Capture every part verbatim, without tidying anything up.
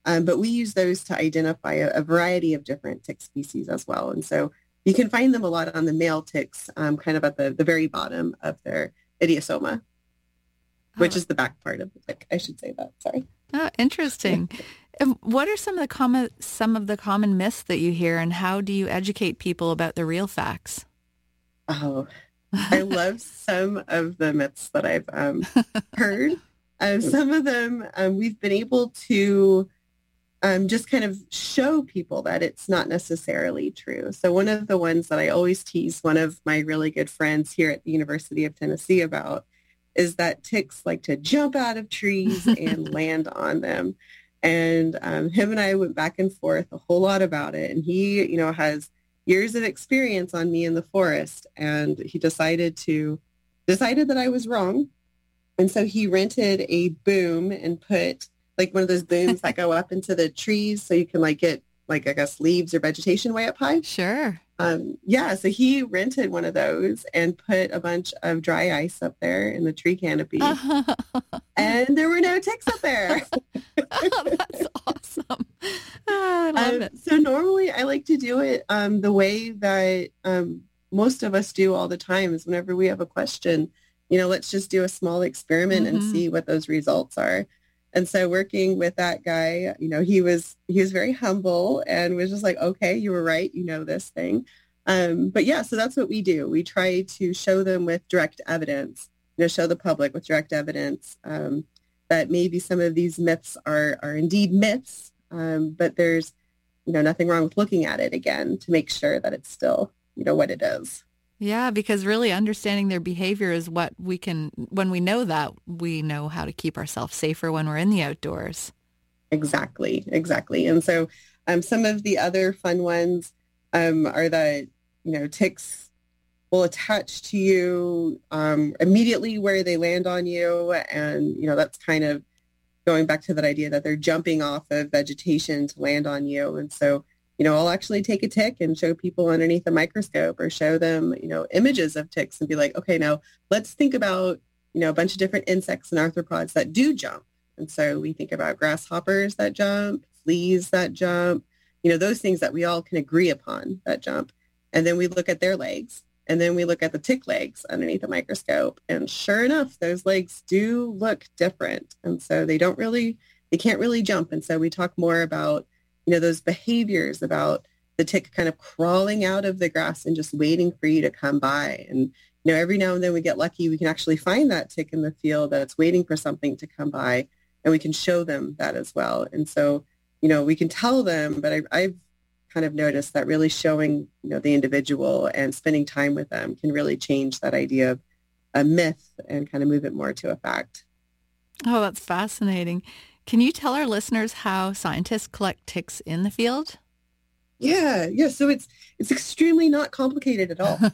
Um, but we use those to identify a, a variety of different tick species as well. And so you can find them a lot on the male ticks, um, kind of at the, the very bottom of their idiosoma, which oh. is the back part of the tick. I should say that. Sorry. Oh, interesting. And what are some of the common some of the common myths that you hear, and how do you educate people about the real facts? Oh, I love some of the myths that I've um, heard. Um, some of them um, we've been able to um, just kind of show people that it's not necessarily true. So one of the ones that I always tease one of my really good friends here at the University of Tennessee about is that ticks like to jump out of trees and land on them. And um, him and I went back and forth a whole lot about it. And he, you know, has years of experience on me in the forest. And he decided to, decided that I was wrong. And so he rented a boom and put like one of those booms that go up into the trees so you can like get like, I guess, leaves or vegetation way up high. Sure. Um, yeah, so he rented one of those and put a bunch of dry ice up there in the tree canopy. And there were no ticks up there. Oh, that's awesome. Oh, I love um, it. So normally I like to do it um, the way that um, most of us do all the time is whenever we have a question, you know, let's just do a small experiment mm-hmm. and see what those results are. And so working with that guy, you know, he was he was very humble and was just like, okay, you were right. You know this thing. Um, but yeah, so that's what we do. We try to show them with direct evidence, you know, show the public with direct evidence um, that maybe some of these myths are, are indeed myths, um, but there's, you know, nothing wrong with looking at it again to make sure that it's still, you know, what it is. Yeah, because really understanding their behavior is what we can, when we know that, we know how to keep ourselves safer when we're in the outdoors. Exactly, exactly. And so um, some of the other fun ones um, are that, you know, ticks will attach to you um, immediately where they land on you. And, you know, that's kind of going back to that idea that they're jumping off of vegetation to land on you. And so, you know, I'll actually take a tick and show people underneath a microscope or show them, you know, images of ticks and be like, okay, now let's think about, you know, a bunch of different insects and arthropods that do jump. And so we think about grasshoppers that jump, fleas that jump, you know, those things that we all can agree upon that jump. And then we look at their legs and then we look at the tick legs underneath a microscope. And sure enough, those legs do look different. And so they don't really, they can't really jump. And so we talk more about, you know, those behaviors about the tick kind of crawling out of the grass and just waiting for you to come by. And, you know, every now and then we get lucky, we can actually find that tick in the field that's waiting for something to come by, and we can show them that as well. And so, you know, we can tell them, but I, I've kind of noticed that really showing, you know, the individual and spending time with them can really change that idea of a myth and kind of move it more to a fact. Oh, that's fascinating. Can you tell our listeners how scientists collect ticks in the field? Yeah, yeah. So it's it's extremely not complicated at all.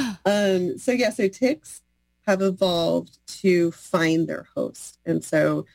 um, so yeah, so ticks have evolved to find their host, and so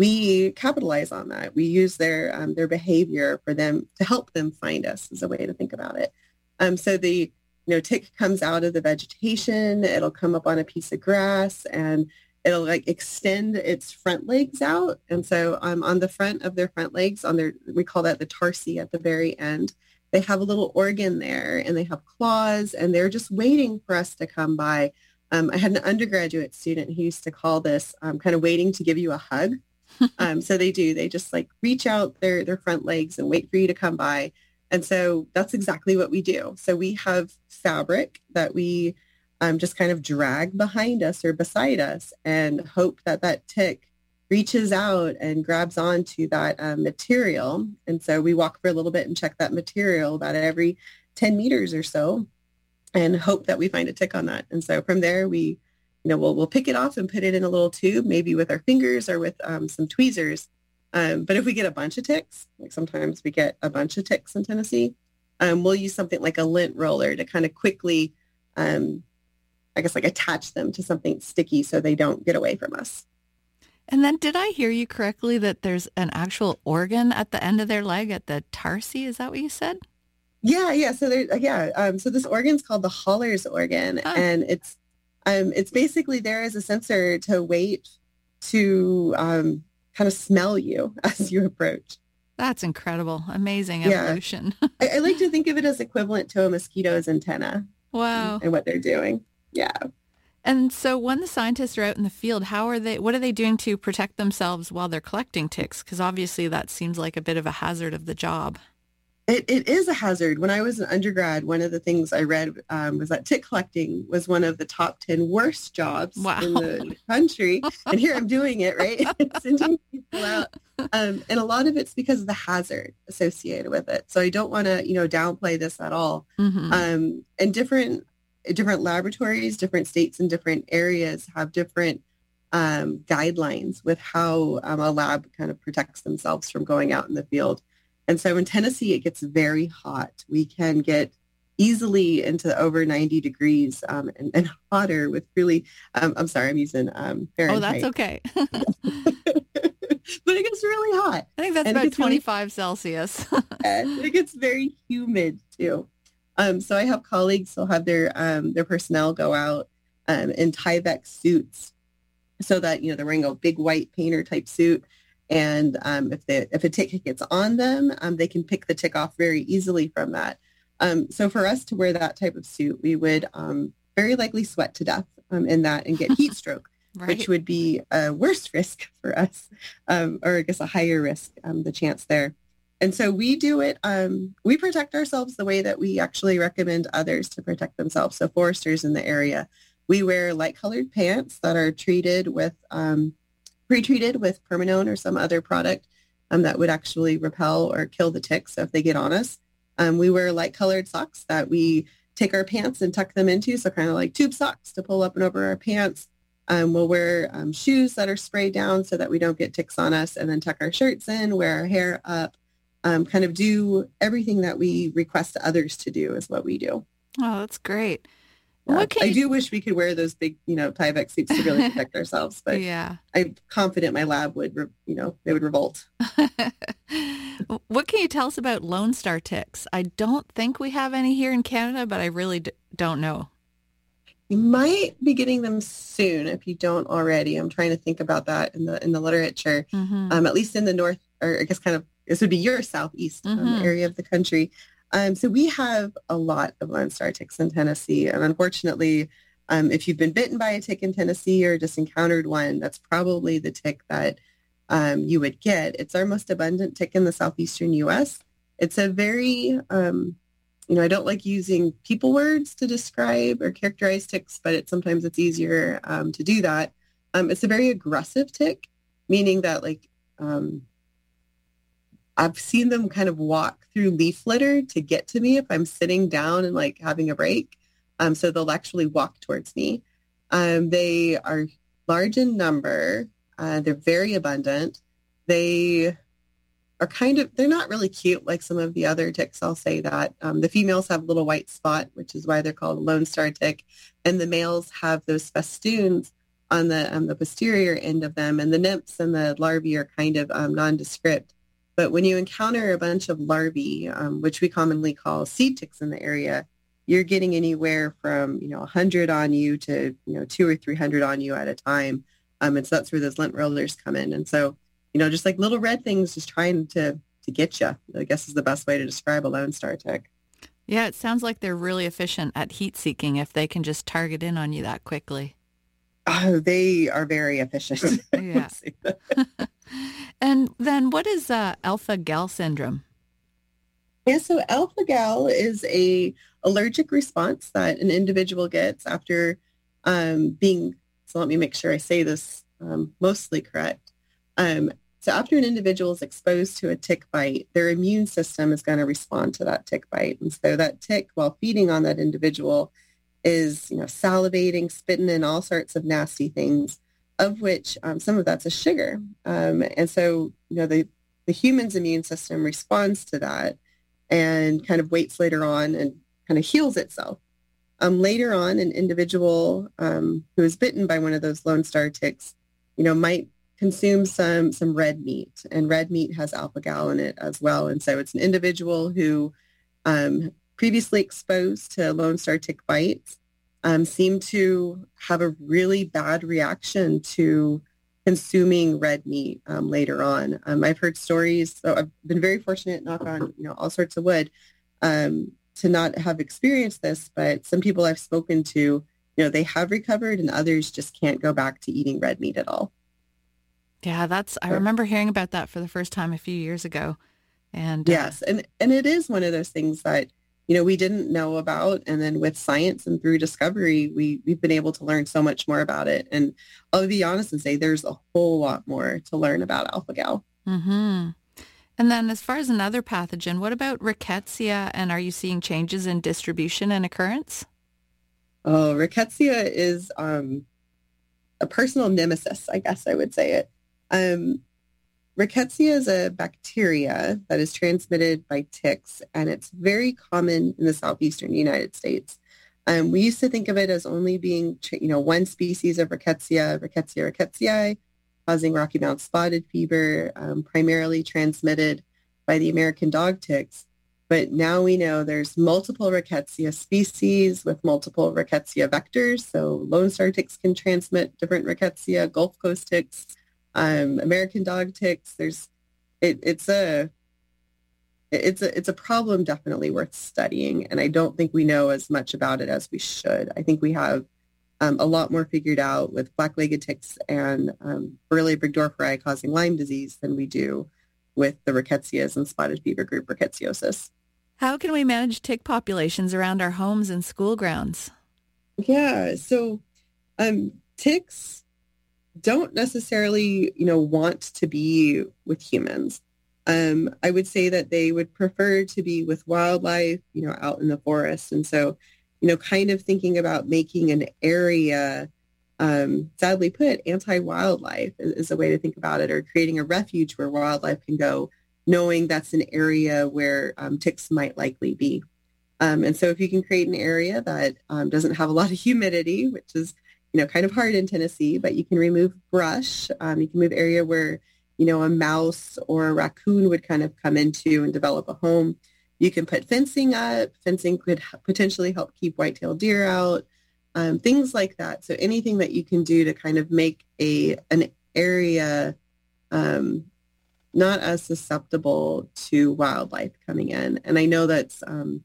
we capitalize on that. We use their um, their behavior for them to help them find us, is a way to think about it. Um, so the you know tick comes out of the vegetation. It'll come up on a piece of grass and it'll like extend its front legs out. And so um, on the front of their front legs, on their, we call that the tarsi at the very end, they have a little organ there and they have claws and they're just waiting for us to come by. Um, I had an undergraduate student who used to call this um, kind of waiting to give you a hug. um, so they do, they just like reach out their, their front legs and wait for you to come by. And so that's exactly what we do. So we have fabric that we Um, just kind of drag behind us or beside us and hope that that tick reaches out and grabs onto that um, material. And so we walk for a little bit and check that material about every ten meters or so and hope that we find a tick on that. And so from there, we, you know, we'll, we'll pick it off and put it in a little tube, maybe with our fingers or with um, some tweezers. Um, but if we get a bunch of ticks, like sometimes we get a bunch of ticks in Tennessee, um, we'll use something like a lint roller to kind of quickly um, I guess like attach them to something sticky so they don't get away from us. And then did I hear you correctly that there's an actual organ at the end of their leg at the tarsi? Is that what you said? Yeah, yeah. So there, yeah. Um, so this organ's called the Haller's organ, oh. and it's um, it's basically there as a sensor to wait to um, kind of smell you as you approach. That's incredible. Amazing Yeah. evolution. I, I like to think of it as equivalent to a mosquito's antenna. Wow. And what they're doing. Yeah. And so when the scientists are out in the field, how are they, what are they doing to protect themselves while they're collecting ticks? Because obviously that seems like a bit of a hazard of the job. It, it is a hazard. When I was an undergrad, one of the things I read um, was that tick collecting was one of the top ten worst jobs Wow. in the country. And here I'm doing it, right? Sending people out. Um, and a lot of it's because of the hazard associated with it. So I don't want to, you know, downplay this at all. Mm-hmm. Um, and different different laboratories, different states and different areas have different um, guidelines with how um, a lab kind of protects themselves from going out in the field. And so in Tennessee, it gets very hot. We can get easily into over ninety degrees um, and, and hotter with really, um, I'm sorry, I'm using um, Fahrenheit. Oh, that's okay. But it gets really hot. I think that's And it about gets really- twenty-five Celsius. and it gets very humid too. Um, so I have colleagues who'll have their um, their personnel go out um, in Tyvek suits, so that you know they're wearing a big white painter type suit, and um, if the if a tick gets on them, um, they can pick the tick off very easily from that. Um, so for us to wear that type of suit, we would um, very likely sweat to death um, in that and get heat stroke, Right. which would be a worse risk for us, um, or I guess a higher risk, um, the chance there. And so we do it, um, we protect ourselves the way that we actually recommend others to protect themselves. So foresters in the area, we wear light colored pants that are treated with, um, pre-treated with Permanone or some other product um, that would actually repel or kill the ticks if they get on us. Um, we wear light colored socks that we take our pants and tuck them into. So kind of like tube socks to pull up and over our pants. Um, we'll wear um, shoes that are sprayed down so that we don't get ticks on us, and then tuck our shirts in, wear our hair up. Um, kind of do everything that we request others to do is what we do. Oh, that's great. Yeah. What can I you... do wish we could wear those big, you know, Tyvek suits to really protect ourselves, but yeah. I'm confident my lab would, re- you know, they would revolt. What can you tell us about Lone Star ticks? I don't think we have any here in Canada, but I really d- don't know. You might be getting them soon if you don't already. I'm trying to think about that in the in the literature, Mm-hmm. um, at least in the north, or I guess kind of this would be your southeast um, Mhm. area of the country. Um, so we have a lot of Lone Star ticks in Tennessee, and unfortunately, um, if you've been bitten by a tick in Tennessee or just encountered one, that's probably the tick that um, you would get. It's our most abundant tick in the southeastern U S. It's a very um, you know, I don't like using people words to describe or characterize ticks, but it, sometimes it's easier um, to do that. Um, it's a very aggressive tick, meaning that like um, I've seen them kind of walk through leaf litter to get to me if I'm sitting down and like having a break. Um, so they'll actually walk towards me. Um, they are large in number. Uh, they're very abundant. They are kind of, they're not really cute like some of the other ticks, I'll say that. Um, the females have a little white spot, which is why they're called a Lone Star tick. And the males have those festoons on the um, the posterior end of them. And the nymphs and the larvae are kind of um, nondescript. But when you encounter a bunch of larvae, um, which we commonly call seed ticks in the area, you're getting anywhere from, you know, one hundred on you to, you know, two or three hundred on you at a time. Um, and so that's where those lint rollers come in. And so, you know, just like little red things just trying to, to get you, I guess is the best way to describe a Lone Star tick. Yeah, it sounds like they're really efficient at heat seeking if they can just target in on you that quickly. Oh, they are very efficient. Yeah. And then what is uh, alpha-gal syndrome? Yeah, so alpha-gal is a allergic response that an individual gets after um, being, so let me make sure I say this um, mostly correct. Um, so after an individual is exposed to a tick bite, their immune system is going to respond to that tick bite. And so that tick, while feeding on that individual, is, you know, salivating, spitting in all sorts of nasty things, of which um, some of that's a sugar. Um, and so, you know, the, the human's immune system responds to that and kind of waits later on and kind of heals itself. Um, later on, an individual um, who is bitten by one of those Lone Star ticks, you know, might consume some some red meat, and red meat has alpha-gal in it as well. And so it's an individual who um, previously exposed to Lone Star tick bites um, seemed to have a really bad reaction to consuming red meat um, later on. Um, I've heard stories, so I've been very fortunate, knock on, you know, all sorts of wood, um, to not have experienced this, but some people I've spoken to, you know, they have recovered and others just can't go back to eating red meat at all. Yeah, that's, I remember hearing about that for the first time a few years ago. And uh, yes, and, and it is one of those things that, you know, we didn't know about. And then with science and through discovery, we, we've been able to learn so much more about it. And I'll be honest and say there's a whole lot more to learn about alpha-gal. Mm-hmm. And then as far as another pathogen, what about rickettsia? And are you seeing changes in distribution and occurrence? Oh, rickettsia is um, a personal nemesis, I guess I would say it. Um, Rickettsia is a bacteria that is transmitted by ticks, and it's very common in the southeastern United States. Um, we used to think of it as only being, you know, one species of Rickettsia, Rickettsia rickettsii, causing Rocky Mountain spotted fever, um, primarily transmitted by the American dog ticks. But now we know there's multiple Rickettsia species with multiple Rickettsia vectors. So Lone Star ticks can transmit different Rickettsia, Gulf Coast ticks, Um, American dog ticks. There's, it, it's a, it's a, it's a problem definitely worth studying. And I don't think we know as much about it as we should. I think we have um, a lot more figured out with black-legged ticks and um, Borrelia burgdorferi causing Lyme disease than we do with the rickettsias and spotted fever group rickettsiosis. How can we manage tick populations around our homes and school grounds? Yeah, so um, ticks don't necessarily, you know, want to be with humans. Um, I would say that they would prefer to be with wildlife, you know, out in the forest. And so, you know, kind of thinking about making an area, um, sadly put, anti-wildlife is, is a way to think about it, or creating a refuge where wildlife can go, knowing that's an area where um, ticks might likely be. Um, and so if you can create an area that um, doesn't have a lot of humidity, which is, you know, kind of hard in Tennessee, but you can remove brush. Um, you can move area where, you know, a mouse or a raccoon would kind of come into and develop a home. You can put fencing up. Fencing could potentially help keep white-tailed deer out, um, things like that. So anything that you can do to kind of make a an area um, not as susceptible to wildlife coming in. And I know that's um,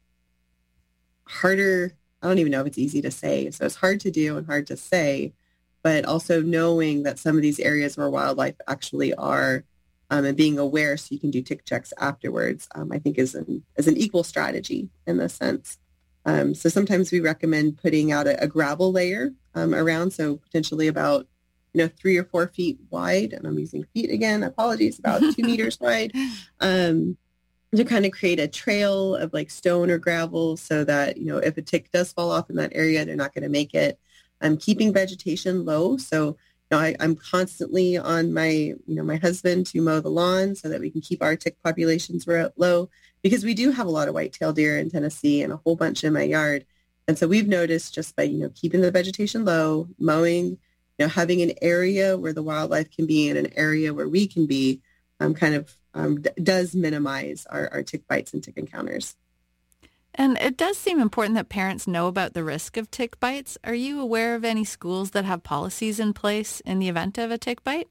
harder. I don't even know if it's easy to say. So it's hard to do and hard to say, but also knowing that some of these areas where wildlife actually are um, and being aware so you can do tick checks afterwards, um, I think is an, is an equal strategy in this sense. Um, so sometimes we recommend putting out a, a gravel layer um, around, so potentially about, you know, three or four feet wide, and I'm using feet again, apologies, about two meters wide, um, to kind of create a trail of like stone or gravel so that, you know, if a tick does fall off in that area, they're not going to make it. I'm keeping vegetation low. So, you know, I, I'm constantly on my, you know, my husband to mow the lawn so that we can keep our tick populations low, because we do have a lot of white-tailed deer in Tennessee and a whole bunch in my yard. And so we've noticed just by, you know, keeping the vegetation low, mowing, you know, having an area where the wildlife can be and an area where we can be, um, kind of um, d- does minimize our, our tick bites and tick encounters. And it does seem important that parents know about the risk of tick bites. Are you aware of any schools that have policies in place in the event of a tick bite?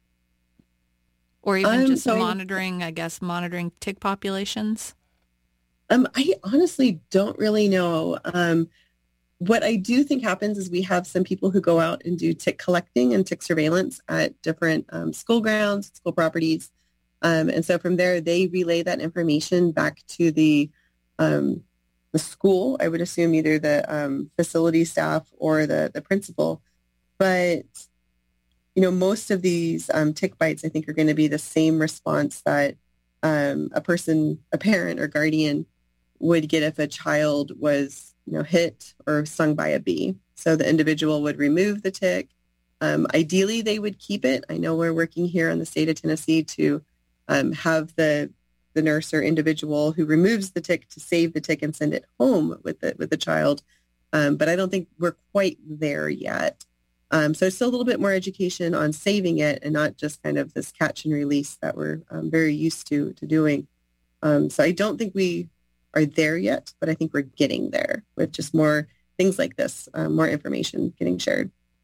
Or even Um, just so, monitoring, I guess, monitoring tick populations? Um, I honestly don't really know. Um, what I do think happens is we have some people who go out and do tick collecting and tick surveillance at different um, school grounds, school properties. Um, and so from there, they relay that information back to the um, the school. I would assume either the um, facility staff or the, the principal. But, you know, most of these um, tick bites, I think, are going to be the same response that um, a person, a parent or guardian would get if a child was, you know, hit or stung by a bee. So the individual would remove the tick. Um, ideally, they would keep it. I know we're working here in the state of Tennessee to um, have the the nurse or individual who removes the tick to save the tick and send it home with the with the child. Um, but I don't think we're quite there yet. Um, so it's still a little bit more education on saving it and not just kind of this catch and release that we're um, very used to to doing. Um, so I don't think we are there yet, but I think we're getting there with just more things like this, um, more information getting shared.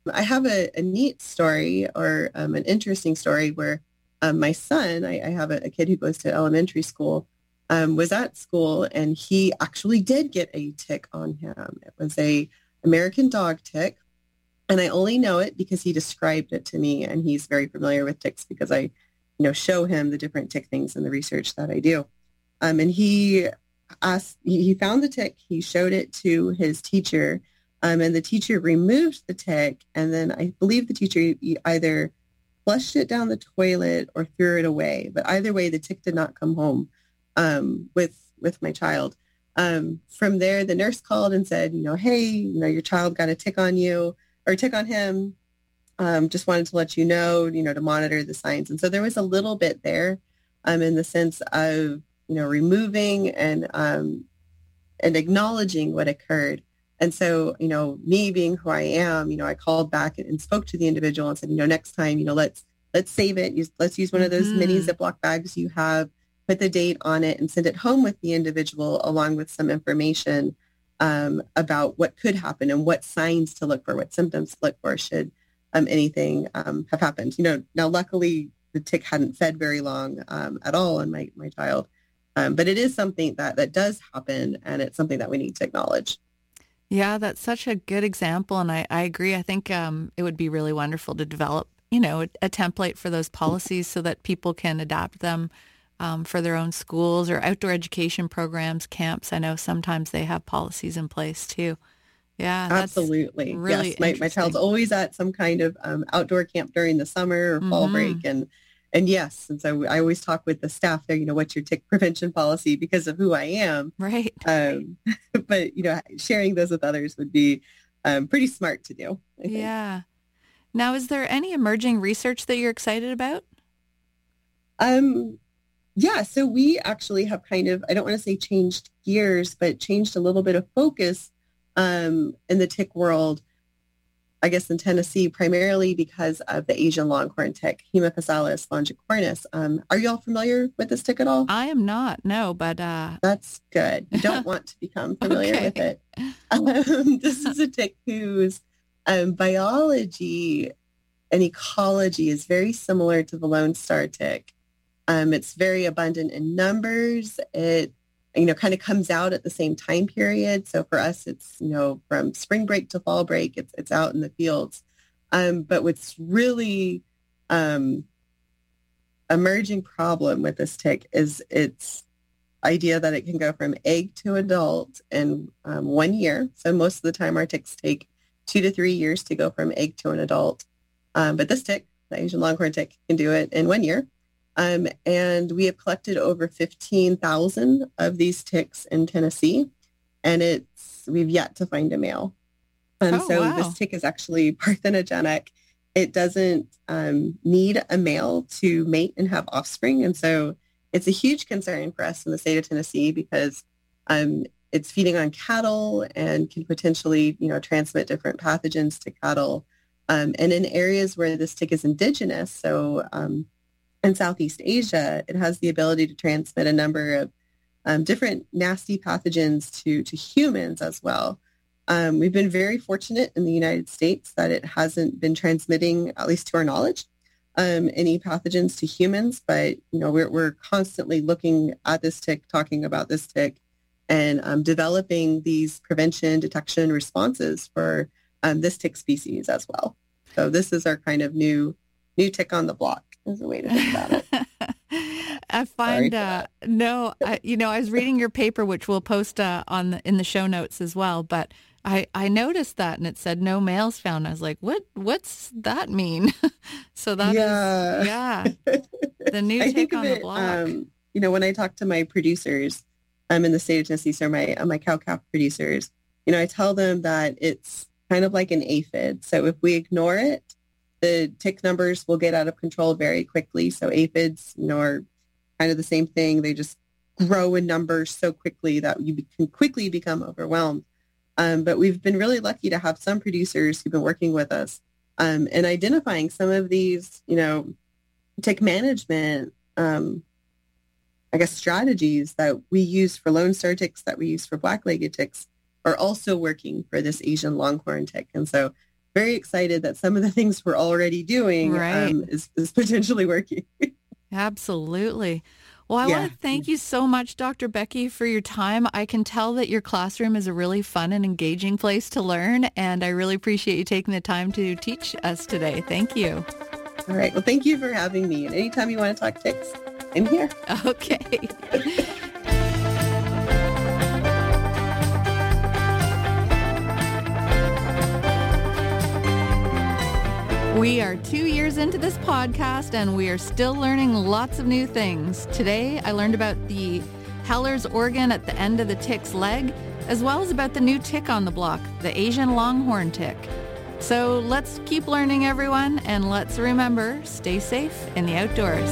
I have a, a neat story or um, an interesting story where um, my son, I, I have a, a kid who goes to elementary school, um, was at school and he actually did get a tick on him. It was a American dog tick. And I only know it because he described it to me, and he's very familiar with ticks because I, you know, show him the different tick things in the research that I do. Um, and he asked, he, he found the tick, he showed it to his teacher, um, and the teacher removed the tick. And then I believe the teacher either flushed it down the toilet or threw it away. But either way, the tick did not come home um, with with my child. Um, from there, the nurse called and said, you know, hey, you know, your child got a tick on you. or tick on him, um, just wanted to let you know, you know, to monitor the signs. And so there was a little bit there um, in the sense of, you know, removing and um, and acknowledging what occurred. And so, you know, me being who I am, you know, I called back and, and spoke to the individual and said, you know, next time, you know, let's let's save it. Use, let's use one of those mm-hmm. mini Ziploc bags you have, put the date on it and send it home with the individual along with some information Um, about what could happen and what signs to look for, what symptoms to look for should um, anything um, have happened. You know, now luckily the tick hadn't fed very long um, at all on my, my child, um, but it is something that, that does happen, and it's something that we need to acknowledge. Yeah, that's such a good example, and I, I agree. I think um, it would be really wonderful to develop, you know, a, a template for those policies so that people can adapt them Um, for their own schools or outdoor education programs, camps. I know sometimes they have policies in place too. Yeah, that's absolutely. Really yes, my, my child's always at some kind of um, outdoor camp during the summer or fall mm-hmm. break, and and yes, and so I always talk with the staff there. You know, what's your tick prevention policy because of who I am, right? Um, but you know, sharing those with others would be um, pretty smart to do. I think. Yeah. Now, is there any emerging research that you're excited about? Um. Yeah, so we actually have kind of, I don't want to say changed gears, but changed a little bit of focus um, in the tick world, I guess in Tennessee, primarily because of the Asian longhorn tick, Haemaphysalis longicornis. Um, are you all familiar with this tick at all? I am not, no, but... Uh... That's good. You don't want to become familiar okay. with it. Um, this is a tick whose um, biology and ecology is very similar to the Lone Star tick. Um, it's very abundant in numbers. It, you know, kind of comes out at the same time period. So for us, it's, you know, from spring break to fall break, it's it's out in the fields. Um, but what's really um, emerging problem with this tick is its idea that it can go from egg to adult in um, one year. So most of the time our ticks take two to three years to go from egg to an adult. Um, but this tick, the Asian longhorn tick, can do it in one year. Um, and we have collected over fifteen thousand of these ticks in Tennessee, and it's we've yet to find a male. Um, oh, so wow. this tick is actually parthenogenic. It doesn't um, need a male to mate and have offspring. And so it's a huge concern for us in the state of Tennessee because um, it's feeding on cattle and can potentially, you know, transmit different pathogens to cattle. Um, and in areas where this tick is indigenous, so um, in Southeast Asia, it has the ability to transmit a number of um, different nasty pathogens to, to humans as well. Um, we've been very fortunate in the United States that it hasn't been transmitting, at least to our knowledge, um, any pathogens to humans. But, you know, we're, we're constantly looking at this tick, talking about this tick, and um, developing these prevention, detection responses for um, this tick species as well. So this is our kind of new new tick on the block. Is a way to think about it. I find, uh, no, I, you know, I was reading your paper, which we'll post uh, on the, in the show notes as well, but I, I noticed that and it said no males found. I was like, what, what's that mean? So that yeah. is, yeah, the new I tick think on of it, the block. Um, you know, when I talk to my producers um, in the state of Tennessee, so my, uh, my cow-calf producers, you know, I tell them that it's kind of like an aphid. So if we ignore it, the tick numbers will get out of control very quickly. So aphids, you know, are kind of the same thing. They just grow in numbers so quickly that you be- can quickly become overwhelmed. Um, but we've been really lucky to have some producers who've been working with us um, and identifying some of these, you know, tick management, um, I guess, strategies that we use for Lone Star ticks, that we use for black-legged ticks, are also working for this Asian longhorn tick. And so very excited that some of the things we're already doing Right. um, is, is potentially working. Absolutely. Well, I Yeah. want to thank you so much, Doctor Becky, for your time. I can tell that your classroom is a really fun and engaging place to learn, and I really appreciate you taking the time to teach us today. Thank you. All right. Well, thank you for having me. And anytime you want to talk ticks, I'm here. Okay. We are two years into this podcast and we are still learning lots of new things. Today, I learned about the Heller's organ at the end of the tick's leg, as well as about the new tick on the block, the Asian longhorn tick. So let's keep learning, everyone, and let's remember, stay safe in the outdoors.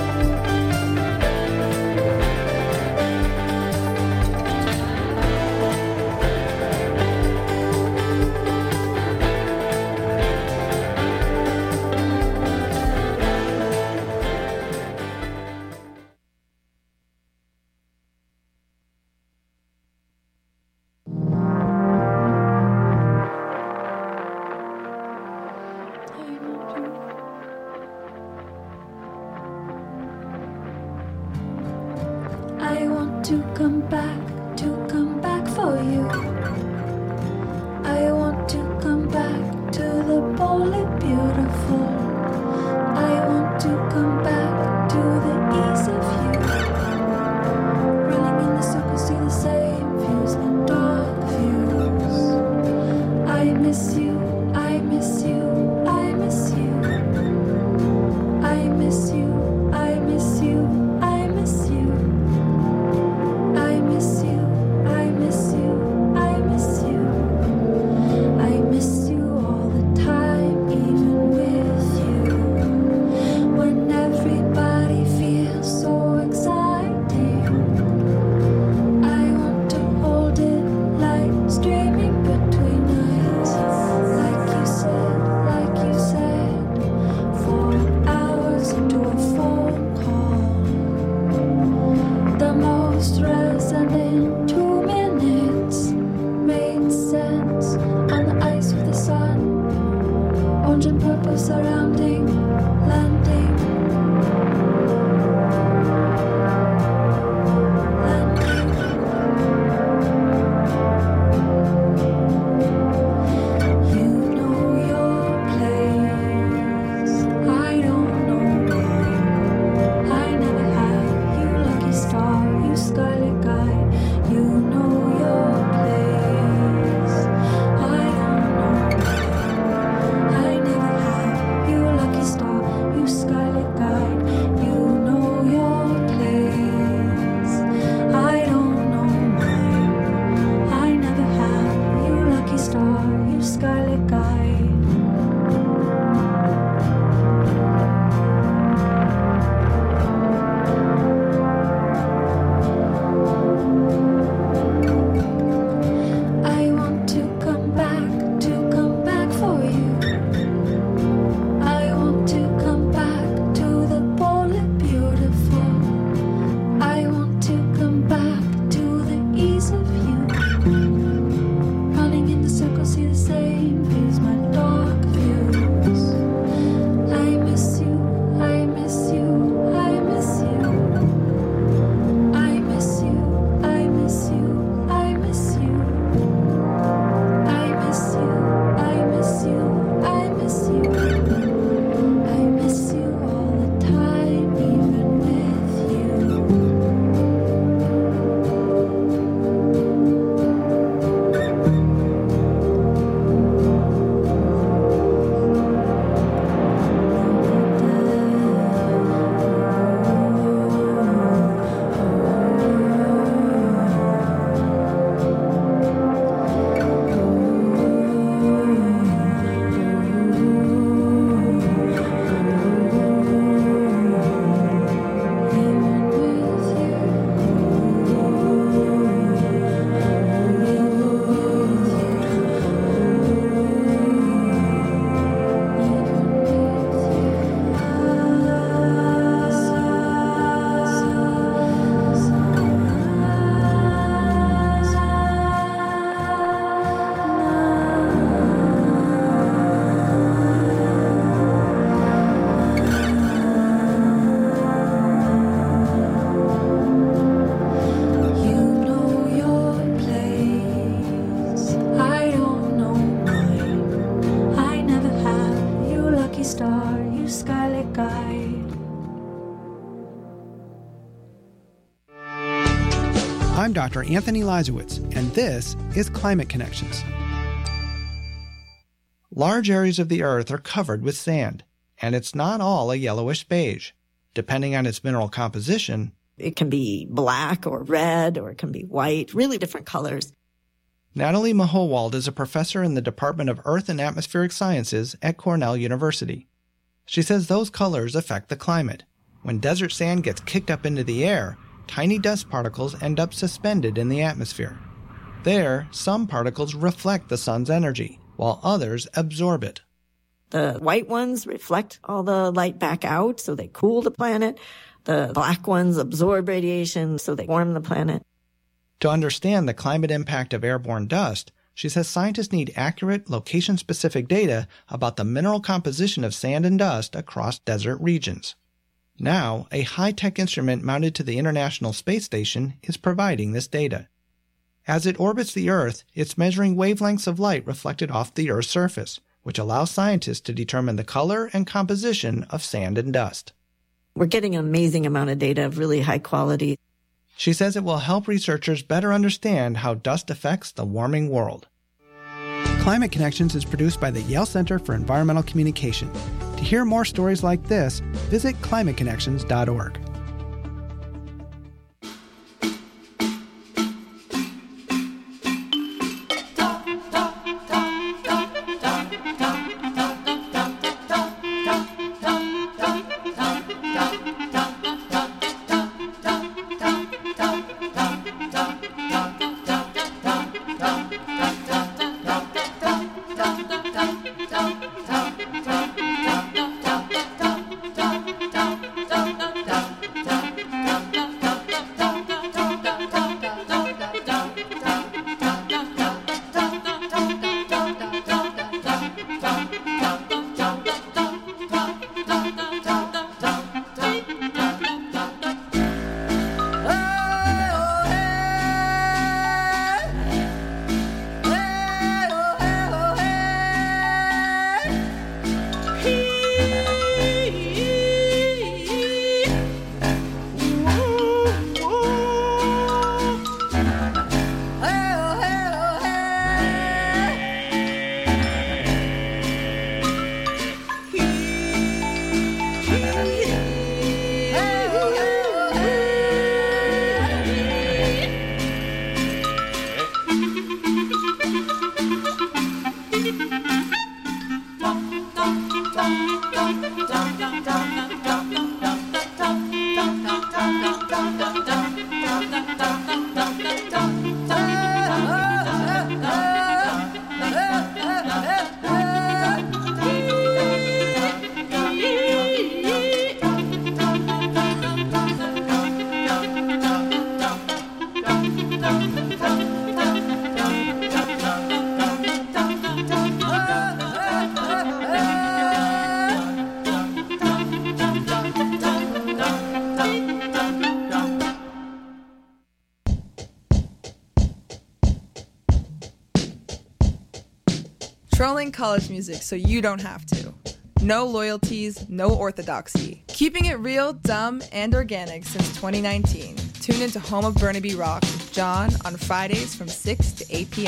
I want to come back, to come back for you. I want to come back to the boldly beautiful. I want to come back to the ease of you. Running in the circles, see the same views and dark views. I miss you, I miss you, I miss you. I miss you, I miss you, I miss you. I miss you, I miss you, I miss you. I miss you all the time, even with you. When everybody feels so exciting, I want to hold it like streaming between us. Like you said, like you said, four hours into a phone call. The most resonant two minutes made sense on the ice with the sun, orange and purple surrounding, landing, landing. You know your place, I don't know mine. I never have you, lucky star, you scarlet guy. You know your place. I don't know mine. I never have you, lucky star, you scarlet guy. You know your place. I don't know mine. I never have you, lucky star, you scarlet guy. I'm Doctor Anthony Lizowitz, and this is Climate Connections. Large areas of the Earth are covered with sand, and it's not all a yellowish beige. Depending on its mineral composition, it can be black or red, or it can be white, really different colors. Natalie Mahowald is a professor in the Department of Earth and Atmospheric Sciences at Cornell University. She says those colors affect the climate. When desert sand gets kicked up into the air, tiny dust particles end up suspended in the atmosphere. There, some particles reflect the sun's energy, while others absorb it. The white ones reflect all the light back out, so they cool the planet. The black ones absorb radiation, so they warm the planet. To understand the climate impact of airborne dust, she says scientists need accurate, location-specific data about the mineral composition of sand and dust across desert regions. Now, a high-tech instrument mounted to the International Space Station is providing this data. As it orbits the Earth, it's measuring wavelengths of light reflected off the Earth's surface, which allows scientists to determine the color and composition of sand and dust. We're getting an amazing amount of data of really high quality. She says it will help researchers better understand how dust affects the warming world. Climate Connections is produced by the Yale Center for Environmental Communication. To hear more stories like this, visit climate connections dot org. Trolling college music so you don't have to. No loyalties, no orthodoxy. Keeping it real, dumb, and organic since twenty nineteen. Tune into Home of Burnaby Rock with John on Fridays from six to eight p.m.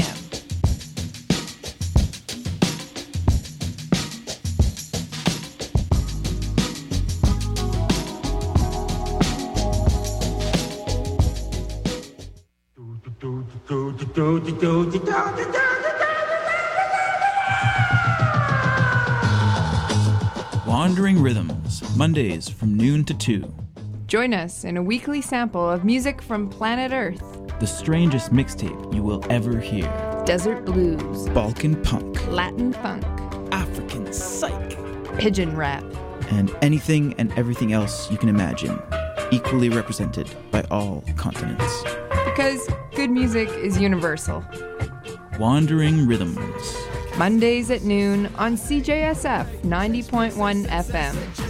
Wandering Rhythms, Mondays from noon to two. Join us in a weekly sample of music from planet Earth. The strangest mixtape you will ever hear. Desert blues. Balkan punk. Latin funk. African psych. Pigeon rap. And anything and everything else you can imagine, equally represented by all continents. Because good music is universal. Wandering Rhythms. Mondays at noon on C J S F ninety point one F M.